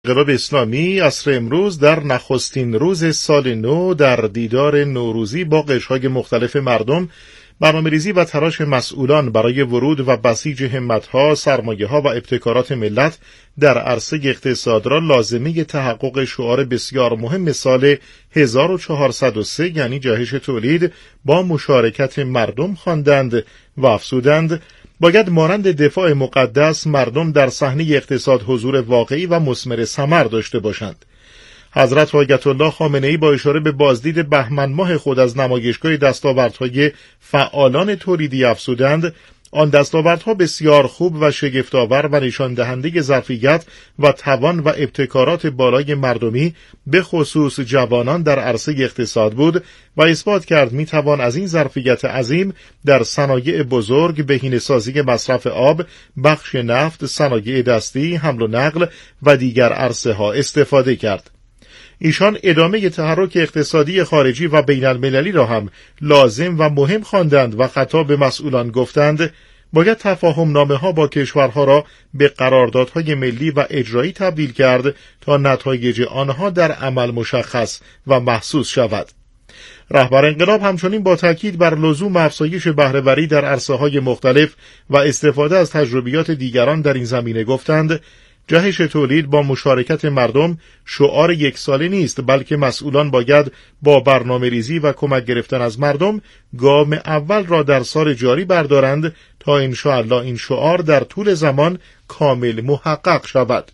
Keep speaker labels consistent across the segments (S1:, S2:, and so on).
S1: انقلاب اسلامی عصر امروز در نخستین روز سال نو در دیدار نوروزی با قشرهای مختلف مردم، برنامه‌ریزی و تلاش مسئولان برای ورود و بسیج همت‌ها، سرمایه‌ها و ابتکارات ملت در عرصه اقتصاد را لازمه تحقق شعار بسیار مهم سال 1403 یعنی جهش تولید با مشارکت مردم خواندند و افزودند باید مانند دفاع مقدس مردم در صحنه اقتصاد حضور واقعی و مثمر ثمر داشته باشند. حضرت آیت الله خامنه‌ای با اشاره به بازدید بهمن ماه خود از نمایشگاه دستاوردهای فعالان تولیدی افزودند آن دستاوردها بسیار خوب و شگفت‌آور و نشان دهنده ظرفیت و توان و ابتکارات بالای مردمی به خصوص جوانان در عرصه اقتصاد بود و اثبات کرد میتوان از این ظرفیت عظیم در صنایع بزرگ، بهینه‌سازی مصرف آب، بخش نفت، صنایع دستی، حمل و نقل و دیگر عرصه‌ها استفاده کرد. ایشان ادامه تحرک اقتصادی خارجی و بین المللی را هم لازم و مهم خواندند و خطاب به مسئولان گفتند باید تفاهم نامه ها با کشورها را به قراردادهای ملی و اجرایی تبدیل کرد تا نتایج آنها در عمل مشخص و محسوس شود. رهبر انقلاب همچنین با تاکید بر لزوم افزایش بهره‌وری در عرصه‌های مختلف و استفاده از تجربیات دیگران در این زمینه گفتند جهش تولید با مشارکت مردم شعار یک ساله نیست، بلکه مسئولان باید با برنامه ریزی و کمک گرفتن از مردم گام اول را در سال جاری بردارند تا انشاءالله این شعار در طول زمان کامل محقق شود.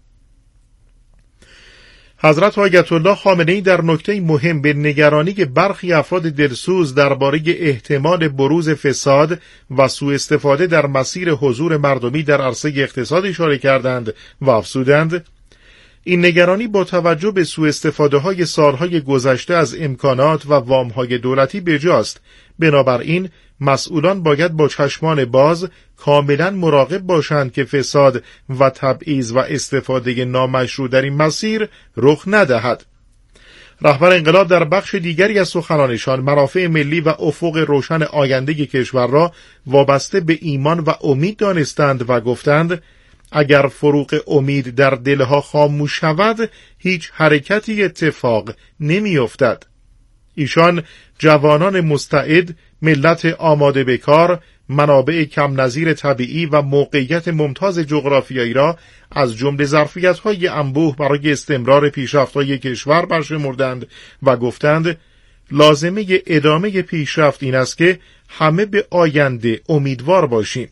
S1: حضرت آیت الله خامنه‌ای در نکته مهم به نگرانی برخی افراد دلسوز درباره احتمال بروز فساد و سوء استفاده در مسیر حضور مردمی در عرصه اقتصاد اشاره کردند و افزودند این نگرانی با توجه به سوء استفاده های سالهای گذشته از امکانات و وام های دولتی بجاست. بنابراین مسئولان باید با چشمان باز کاملا مراقب باشند که فساد و تبعیض و استفاده نامشروع در این مسیر رخ ندهد. رهبر انقلاب در بخش دیگری از سخنانشان منافع ملی و افق روشن آینده کشور را وابسته به ایمان و امید دانستند و گفتند اگر فروغ امید در دلها خاموش شود هیچ حرکتی اتفاق نمی افتد. ایشان جوانان مستعد، ملت آماده به کار، منابع کم نظیر طبیعی و موقعیت ممتاز جغرافیایی را از جمله ظرفیت‌های انبوه برای استمرار پیشرفت‌های کشور برشمردند و گفتند لازمه ادامه پیشرفت این است که همه به آینده امیدوار باشیم.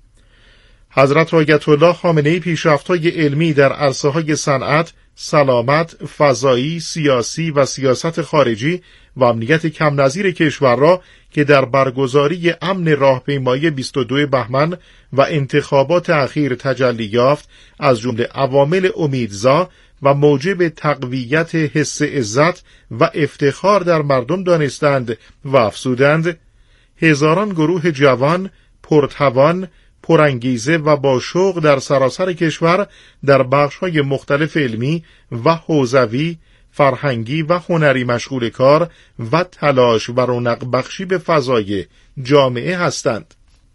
S1: حضرت آیت الله خامنه‌ای پیشرفت‌های علمی در عرصه‌های صنعت، سلامت، فضایی، سیاسی و سیاست خارجی و امنیت کم نظیر کشور را که در برگزاری امن راهپیمایی 22 بهمن و انتخابات اخیر تجلی یافت از جمله عوامل امیدزا و موجب تقویت حس عزت و افتخار در مردم دانستند و افزودند هزاران گروه جوان، پرتوان، پرانگیزه و با شوق در سراسر کشور در بخش‌های مختلف علمی و حوزوی، فرهنگی و هنری مشغول کار و تلاش و رونق بخشی به فضای جامعه هستند.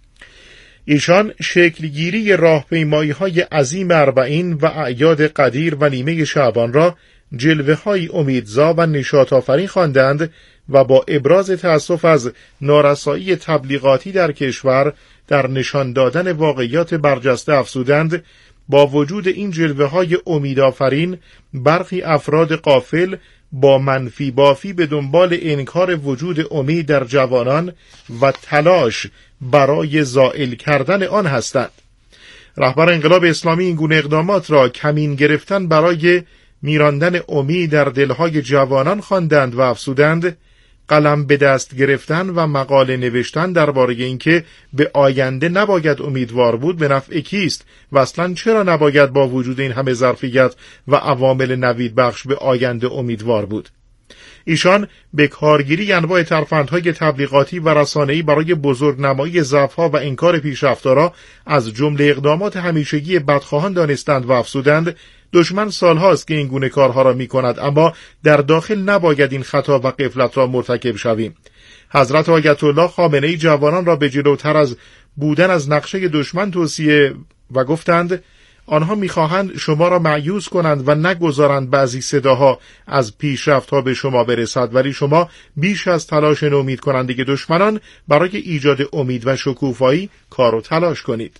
S1: ایشان شکلگیری راهپیمایی‌های عظیم اربعین و اعیاد قدیر و نیمه شعبان را جلوه‌های امیدزا و نشاط‌آفرین خواندند و با ابراز تأسف از نارسایی تبلیغاتی در کشور در نشان دادن واقعیات برجسته افزودند با وجود این جلوه‌های امیدآفرین برخی افراد غافل با منفی بافی به دنبال انکار وجود امید در جوانان و تلاش برای زائل کردن آن هستند. رهبر انقلاب اسلامی این گونه اقدامات را کمین گرفتن برای میراندن امید در دلهای جوانان خواندند و افزودند قلم به دست گرفتن و مقاله نوشتن درباره اینکه به آینده نباید امیدوار بود به نفع کیست و اصلا چرا نباید با وجود این همه ظرفیت و عوامل نوید بخش به آینده امیدوار بود. ایشان به کارگیری انواع ترفندهای تبلیغاتی و رسانه‌ای برای بزرگنمایی ضعف‌ها و انکار پیشرفت‌ها را از جمله اقدامات همیشگی بدخواهان دانستند و افزودند دشمن سالهاست که این گونه کارها را می‌کند، اما در داخل نباید این خطا و غفلت را مرتکب شویم. حضرت آیت الله خامنه‌ای جوانان را به جلوتر از بودن از نقشه دشمن توصیه و گفتند آنها میخواهند شما را مایوس کنند و نگذارند بعضی صداها از پیشرفت‌ها به شما برسد، ولی شما بیش از تلاش نومید کننده دشمنان برای ایجاد امید و شکوفایی کار و تلاش کنید.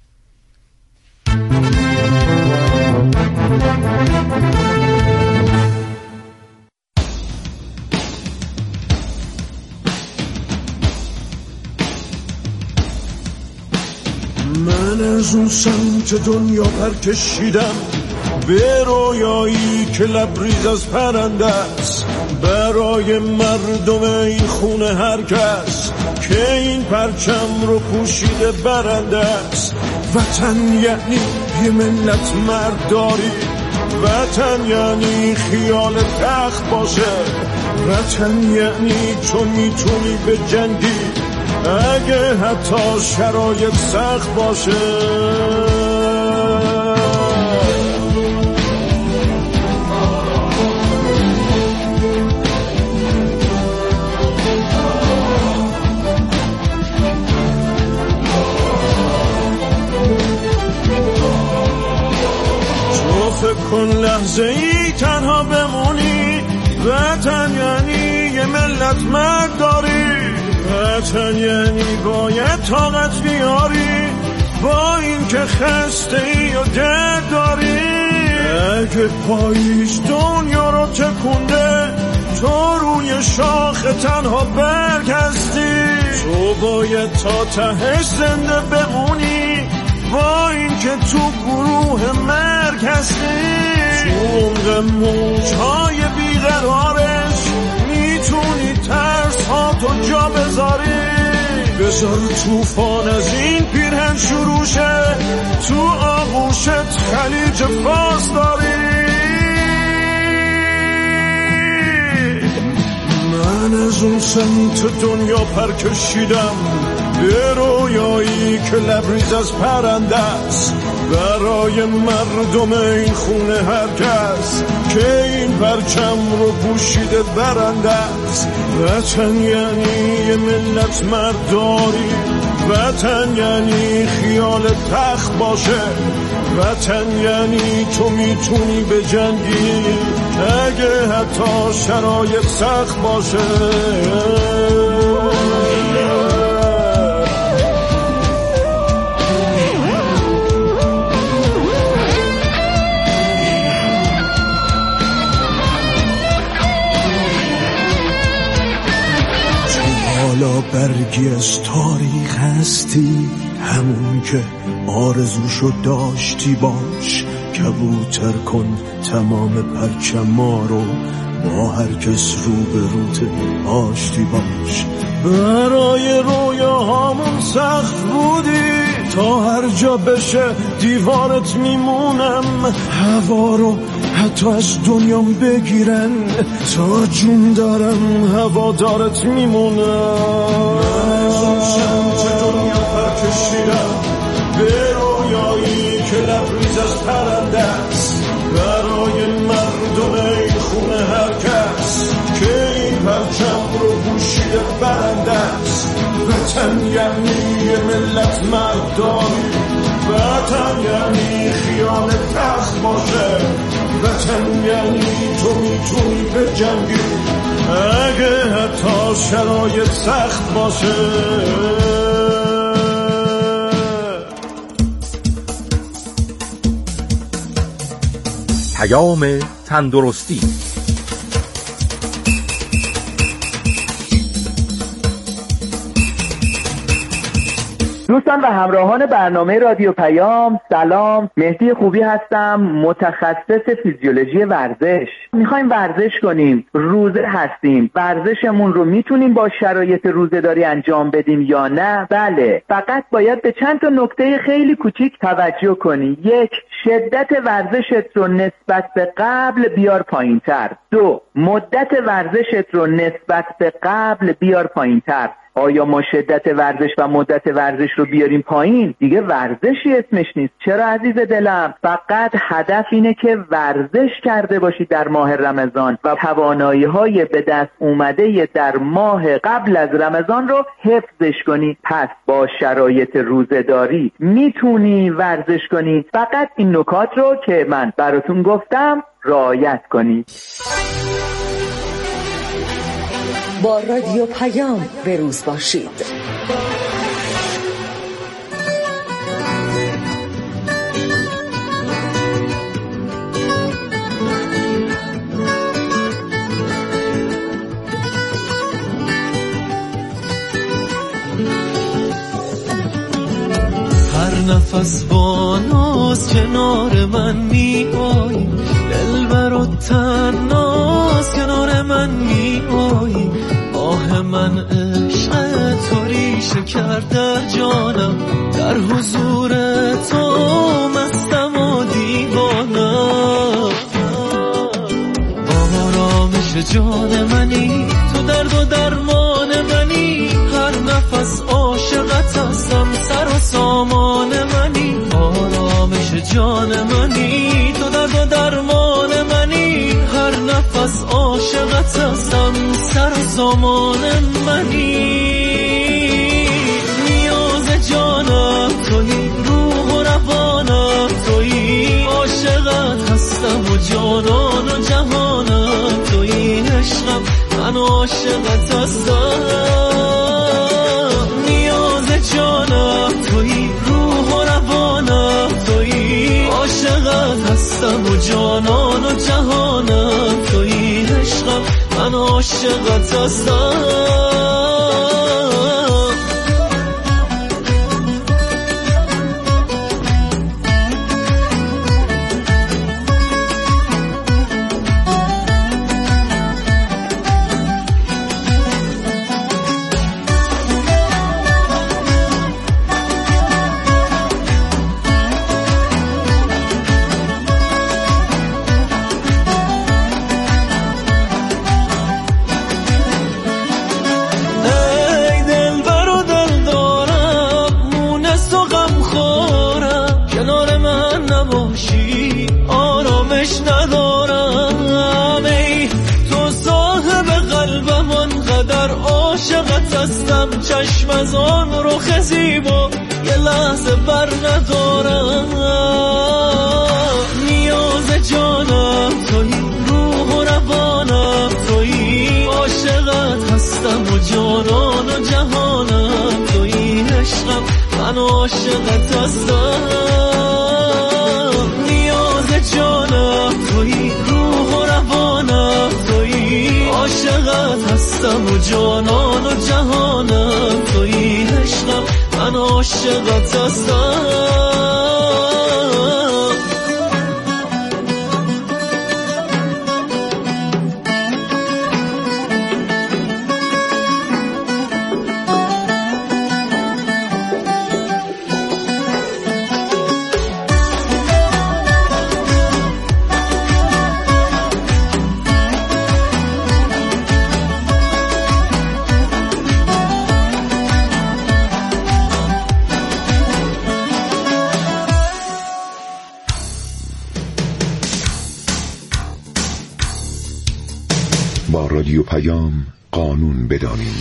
S2: من از اون سمت دنیا پر کشیدم به رویایی که لبریز از پرنده است، برای مردم این خونه هر کس که این پرچم رو پوشیده برنده است. وطن یعنی یه ملت مرداری، وطن یعنی خیال تخت باشه، وطن یعنی تو میتونی به جنگی اگه حتی شرایط سخت باشه. تو فکر کن لحظه ای تنها بمونی، وطن یعنی یه ملت مرد داری، وطن یعنی باید طاقت بیاری با این که خسته ای و درد داری. اگه پاییز دنیا رو تکونده تو روی شاخ تنها برگ هستی، تو باید تا تهش زنده بمونی با این که تو گروه مرگ هستی. تو عمق موجهای بیقرارش میتونی ترس ها تو جا بذاری، بذار توفان از این پیرهن شروع شه، تو آغوشت خلیج فارس داری. من از اون سمت دنیا پر کشیدم به رویایی که لبریز از پرنده است، برای مردم این خونه هر کس که این پرچم رو پوشیده برنده است. وطن یعنی یه ملت مرداری، وطن یعنی خیال تخت باشه، وطن یعنی تو میتونی به جنگی اگه حتی شرایط سخت باشه. حالا برگی از تاریخ هستی، همون که آرزوشو داشتی باش، کبوتر کن تمام پرچما رو، با هر کس رو به روت آشتی باش. برای رویاهامون سخت بودی، تا هر جا بشه دیوارت میمونم، هوا رو حتی از دنیام بگیرن تا جون دارم هوادارت میمونم. من از سمت دنیا پر کشیدم به رویایی که لبریز از پرنده است، برای مردم این خونه هر کس که این پرچم رو پوشیده برنده است. وطن یعنی یه ملت مرداری، وطن یعنی خیال تخت باشه، وطن یعنی تو میتونی به جنگی اگه حتی شرایط سخت باشه.
S3: پیام تندرستی.
S4: دوستان و همراهان برنامه رادیو پیام، سلام. مهدی خوبی هستم، متخصص فیزیولوژی ورزش. میخوایم ورزش کنیم، روزه هستیم، ورزشمون رو میتونیم با شرایط روزه‌داری انجام بدیم یا نه؟ بله، فقط باید به چند تا نکته خیلی کوچیک توجه کنی. 1. شدت ورزشت رو نسبت به قبل بیار پایین‌تر. 2. مدت ورزشت رو نسبت به قبل بیار پایین‌تر. آیا ما شدت ورزش و مدت ورزش رو بیاریم پایین؟ دیگه ورزشی اسمش نیست. چرا عزیز دلم؟ فقط هدف اینه که ورزش کرده باشی در ماه رمضان و توانایی‌های به دست اومده در ماه قبل از رمضان رو حفظش کنی. پس با شرایط روزه‌داری میتونی ورزش کنی. فقط این نکات رو که من براتون گفتم رعایت کنی.
S3: با رادیو پیام به روز باشید.
S2: هر نفس با ناز کنار من میایی، دلبر و تناز کنار من میایی، آه من عشق تو ریشه کرد در جانم، در حضور تو مستم و دیوانم، آرامش جان منی، تو درد و درمان منی، هر نفس عاشقت هستم، سر و سامان منی، آرامش جان منی، تو درد و درمان منی، هر نفس عاشقت هستم، سر و سامان منی، نیاز جانم تویی، روح و روانم تویی، عاشقت هستم و جانان و جهانم تویی، عشقم من عاشقت هستم، نیاز جانم تویی، روح و روانم تویی، عاشقت هستم و جانان و جهانم تویی، عشقم من عاشقت هستم. چشم از آن رخ زیبا یه لحظه بر ندارم، نیاز جانم تویی، روح و روانم تویی، عاشقت هستم و جانان و جهانم تویی، عشقم من عاشقت هستم، نیاز جانم تویی، روح و روانم تویی، عاشقت هستم و جانان و جهانم تویی، عشقم من عاشقت هستم.
S5: با رادیو پیام قانون بدانیم.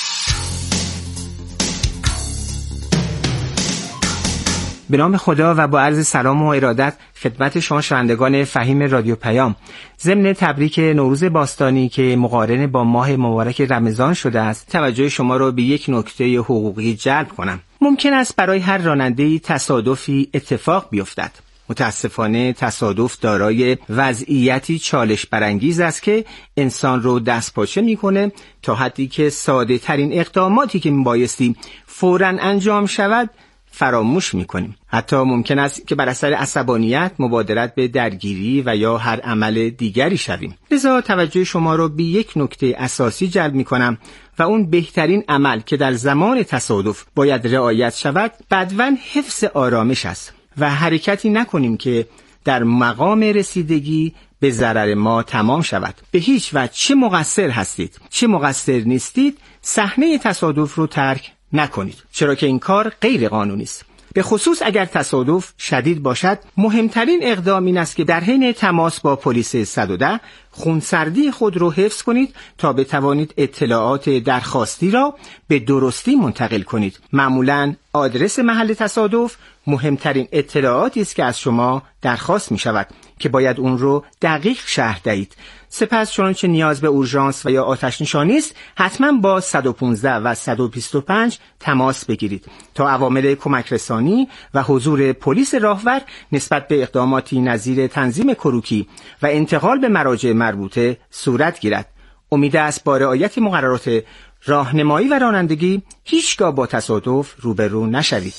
S6: به نام خدا و با عرض سلام و ارادت خدمت شما شنوندگان فهیم رادیو پیام، ضمن تبریک نوروز باستانی که مقارن با ماه مبارک رمضان شده است، توجه شما را به یک نکته حقوقی جلب کنم. ممکن است برای هر راننده‌ای تصادفی اتفاق بیفتد. متاسفانه تصادف دارای وضعیتی چالش برانگیز است که انسان رو دستپاچه میکنه تا حدی که ساده ترین اقداماتی که میبایستی فوراً انجام شود فراموش میکنیم. حتی ممکن است که بر اثر عصبانیت مبادرت به درگیری و یا هر عمل دیگری شویم. لذا توجه شما را به یک نکته اساسی جلب میکنم و اون بهترین عمل که در زمان تصادف باید رعایت شود بدواً حفظ آرامش است و حرکتی نکنیم که در مقام رسیدگی به ضرر ما تمام شود. به هیچ وجه چه مقصر هستید چه مقصر نیستید صحنه تصادف رو ترک نکنید، چرا که این کار غیر قانونی است. به خصوص اگر تصادف شدید باشد، مهمترین اقدام این است که در حین تماس با پلیس 110 خونسردی خود را حفظ کنید تا بتوانید اطلاعات درخواستی را به درستی منتقل کنید. معمولاً آدرس محل تصادف مهمترین اطلاعاتی است که از شما درخواست می شود که باید اون رو دقیق شرح دهید. سپس چنانچه نیاز به اورژانس و یا آتش نشانی است، حتما با 115 و 125 تماس بگیرید تا عوامل کمک رسانی و حضور پلیس راهور نسبت به اقداماتی نظیر تنظیم کروکی و انتقال به مراجع مربوطه صورت گیرد. امید است با رعایت مقررات راهنمایی و رانندگی هیچگاه با تصادف روبرو نشوید.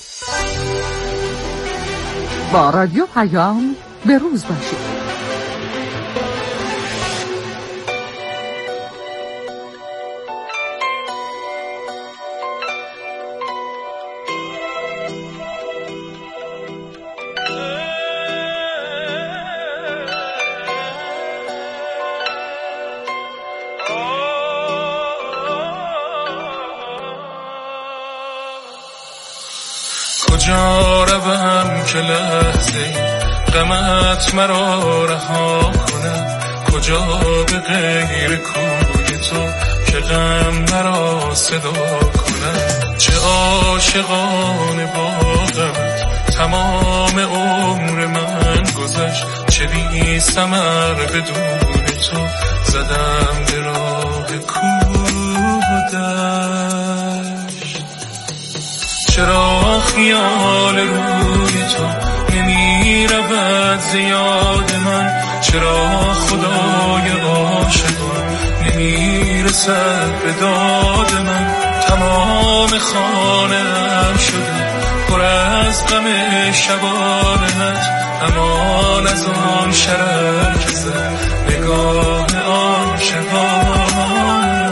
S3: با رادیو پیام به روز باشید.
S2: کجا روم که لحظه غمت مرا رها کنه، کجا به غیر کوی تو که غم مرا صدا کنه. چه عاشقانه با غمت تمام عمر من گذشت، چه بی ثمر بدون تو زدم به راه کودشت. چرا خیال روی تو نمی رود زیاد من، چرا خدای عاشقان نمی رسد به داد من. تمام خانه‌ام شده پر از غم شبانت، امان از آن شرر که زد نگاه آن شبانت.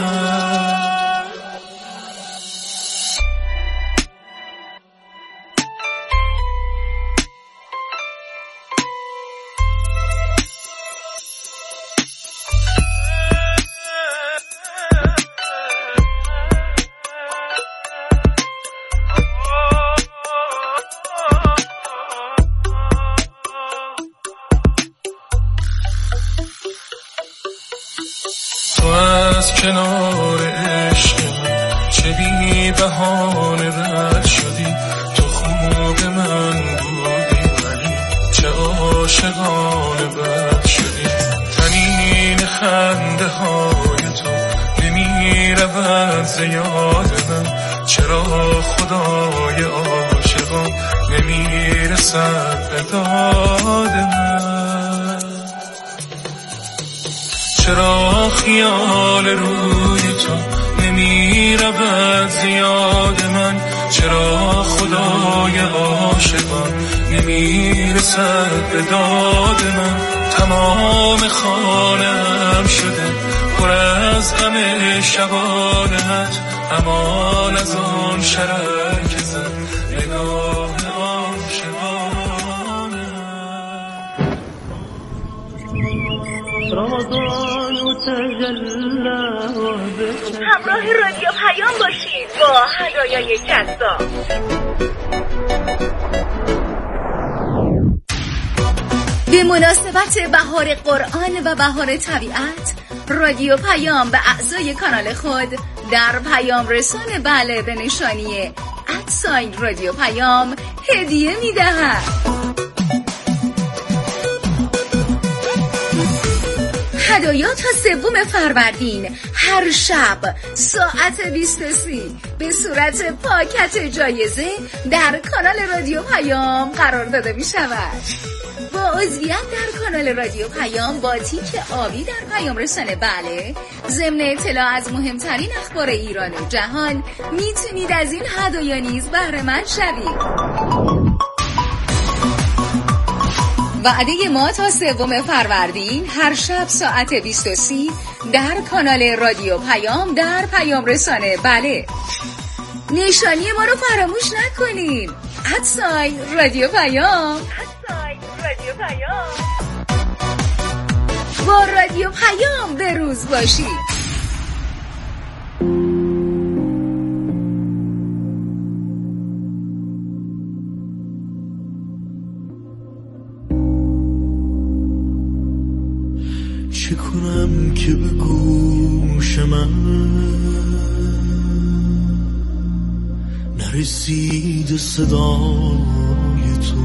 S2: کنار عشق چه بی بهانه رد شدی، تو خوب من بودی ولی چه عاشقانه بد شدی. تنین خنده های تو نمی رود زیاد من، چرا خدای عاشقان نمی رسد به داد من. چرا خیال روی تو نمی رود زیاد من، چرا خدای عاشقان نمی رسد به داد من. تمام خانه‌ام شده پر از غم شبانت، امان از آن شرر که زد نگاه آن شبانت.
S7: همراه رادیو پیام باشید با هدایای جذاب. به مناسبت بهار قرآن و بهار طبیعت، رادیو پیام به اعضای کانال خود در پیام رسان بله به نشانی @رادیو پیام هدیه می‌دهد. هدایا تا 3 فروردین هر شب ساعت 23 به صورت پاکت جایزه در کانال رادیو پیام قرار داده می شود. با عضویت در کانال رادیو پیام با تیک آبی در پیام رسانه بله، ضمن اطلاع از مهمترین اخبار ایران و جهان، میتونید از این هدایا نیز بهره مند شوید. وعده ما تا 3 فروردین هر شب ساعت 23 در کانال رادیو پیام در پیام رسانه بله. نشانی ما رو فراموش نکنید. رادیو پیام. با رادیو پیام به روز باشید.
S2: چه کنم که به گوش من نرسید صدای تو،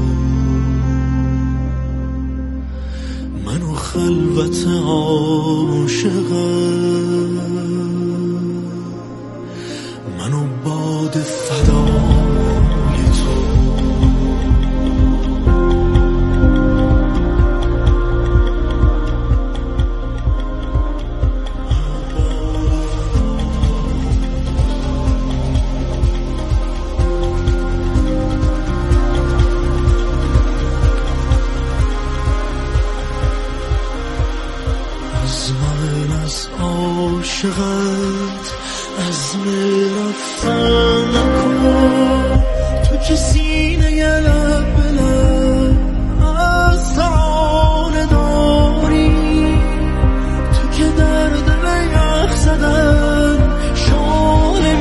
S2: منو خلوت عاشقم، منو باد فدای تو. عاشقت عزم رفتن نکن، تو که سینه لب به لب از ترانه داری، تو که در دل یخ زدن شعله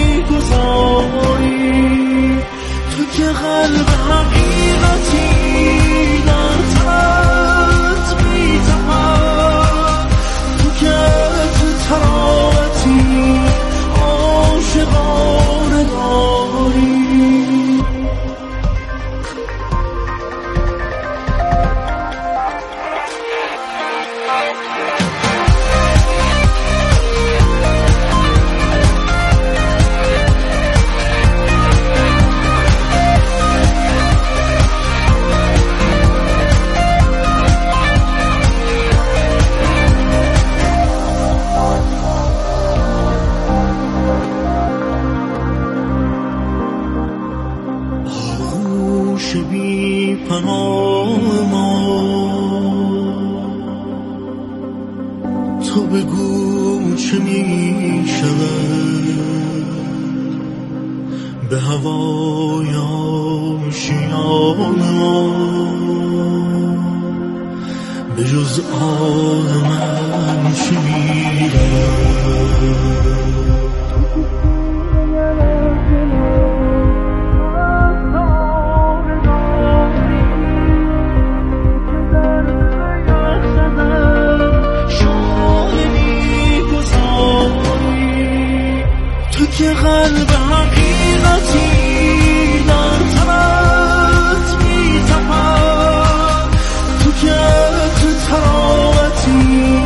S2: میگذاری، تو که قلب حقیقتی در تنت میتپد، تو که تراتی عاشقانه داری. بی پناه ما تو بگو چه می شود به هوای آشیان ما، به جز آه من چه می رود. که قلب حقیقتی در تنت میتپد، تو که تو تراوتی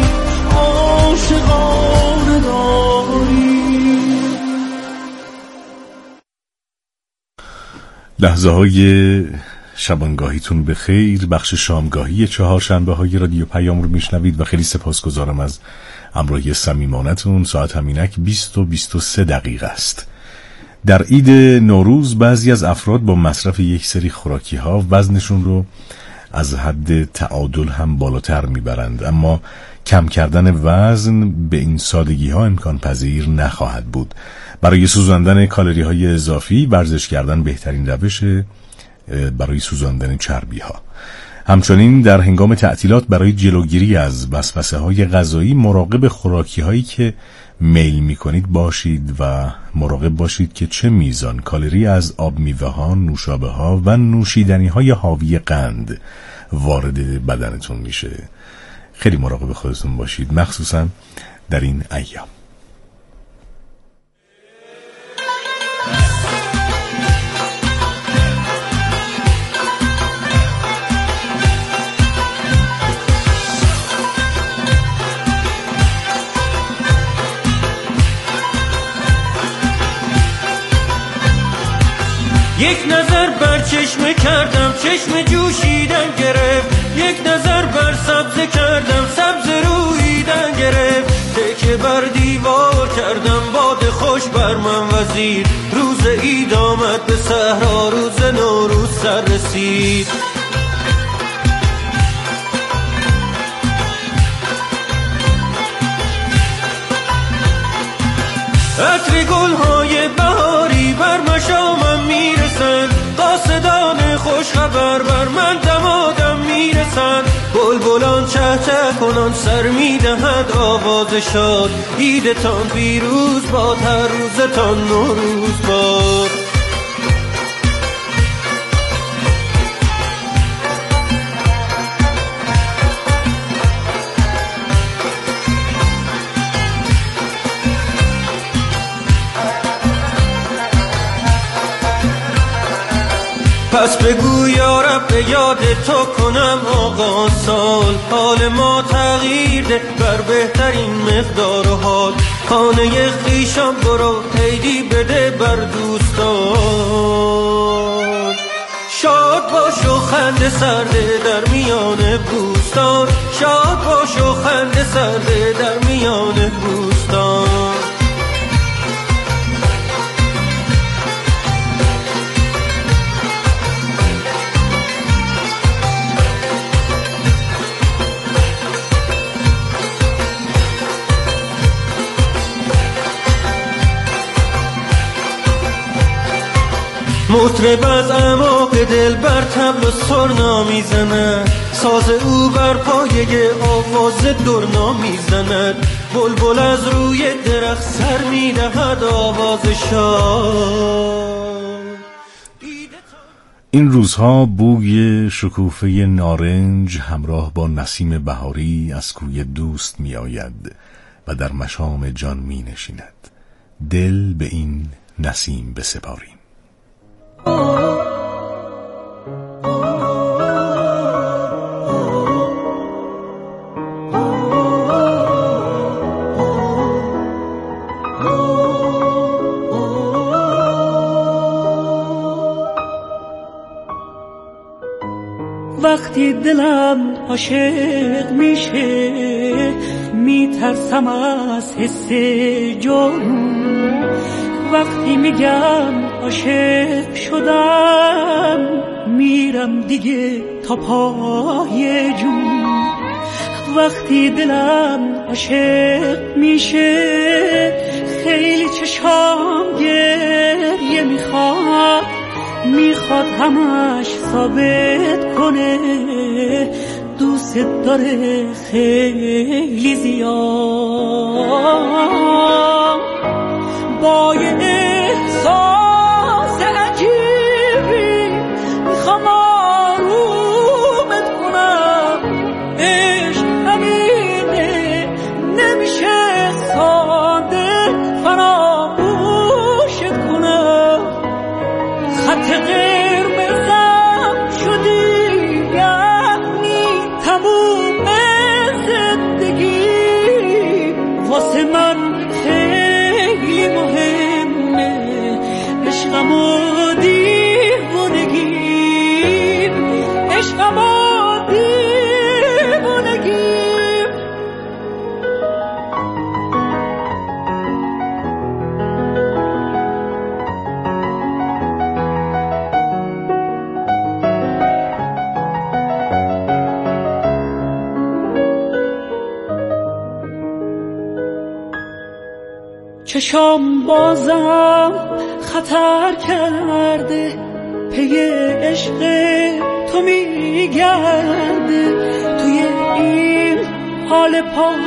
S2: عاشقانه داری.
S8: لحظه های شبانگاهیتون به خیر. بخش شامگاهی چهارشنبه های رادیو پیام رو میشنوید و خیلی سپاسگزارم از همراهی صمیمانتون. ساعت همینک 20 و 23 دقیقه است. در عید نوروز بعضی از افراد با مصرف یک سری خوراکی ها وزنشون رو از حد تعادل هم بالاتر میبرند، اما کم کردن وزن به این سادگی ها امکان پذیر نخواهد بود. برای سوزاندن کالری های اضافی ورزش کردن بهترین روش برای سوزاندن چربی ها. همچنین در هنگام تعطیلات برای جلوگیری از وسوسه های غذایی مراقب خوراکی هایی که میل می کنید باشید و مراقب باشید که چه میزان کالری از آب میوه ها، نوشابه ها و نوشیدنی های حاوی قند وارد بدنتون میشه. خیلی مراقب خودتون باشید، مخصوصا در این ایام.
S2: یک نظر بر چشم کردم، چشم جوشیدن گرفت، یک نظر بر سبز کردم، سبز رویدن گرفت، تکه بر دیوار کردم، باد خوش بر من وزید، روز عید آمد به صحرا، روز نوروز سر رسید. عطر گل‌های بهاری بر مشامم میرسند، قاصدان خوش خبر بر من دمادم میرسند،
S9: بلبلان چه چه کنان سر میدهد آواز شاد. عیدتان پیروز باد، هر روزتان نوروز باد. پس بگو یا رب به یاد تو کنم آغاز سال. حال ما تغییر ده بر بهترین مقدار و حال. خانه خویشان برو عیدی بده بر دوستان. شاد باش و خنده سرده در میان بوستان. شاد باش و خنده سرده در میان بوستان. مطرب از اعماق دل بر طبل و سرنا میزند. ساز او بر پایه آواز درنا میزند. بلبل از روی درخت سر میدهد آواز شاد.
S8: این روزها بوی شکوفه نارنج همراه با نسیم بهاری از کوی دوست می آید و در مشام جان می نشیند. دل به این نسیم بسپاریم.
S10: وقتی دلم عاشق میشه میترسم از حس جنون. وقتی میگم عاشق شدم میرم دیگه تا پای جون. وقتی دلم عاشق میشه خیلی چشام گریه میخواد همش ثابت کنه دوست داره خیلی زیاد. با یه احساس عجیبی میخوام آرومت کنم. عشق همینه نمیشه ساده فراموشت کنم. خط قرمزم شدی یعنی تموم زندگی. واسه من خیلی مهمه عشقم و دیوونگیم. عشقم و دیوونگیم. چشام بازم خطر کرده پی عشق تو میگرده. توی این حال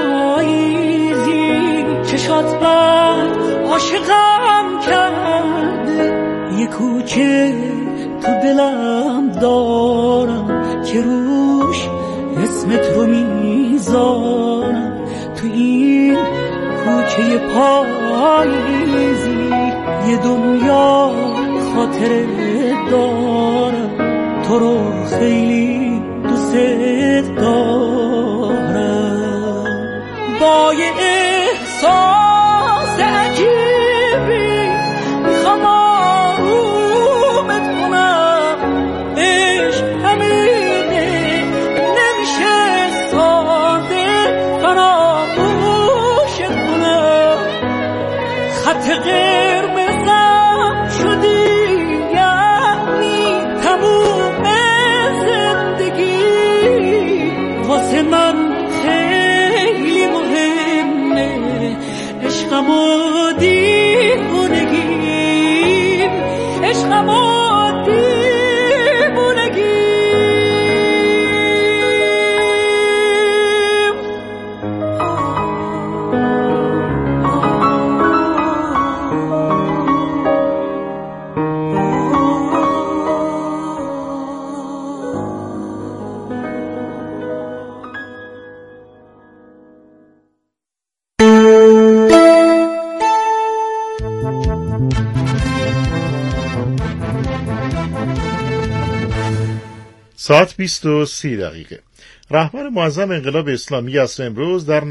S10: پاییزی چشات بر عاشقم کرده. یه کوچه تو دلم دارم که روش اسمت رو میذارم. تو این کوچه پاییزی یه دنیا خاطره دارم. تو رو خیلی دوست دارم. با یه احساس عجیبی میخوام آرومت کنم. عشق همینه نمیشه ساده فراموشت کنم. خط قرمزم شدی یعنی تموم زندگی. واسه من خیلی مهمه عشقم و دیوونگیم. عشقم و دیوونگیم.
S1: ساعت 20:30. رهبر معظم انقلاب اسلامی عصر امروز در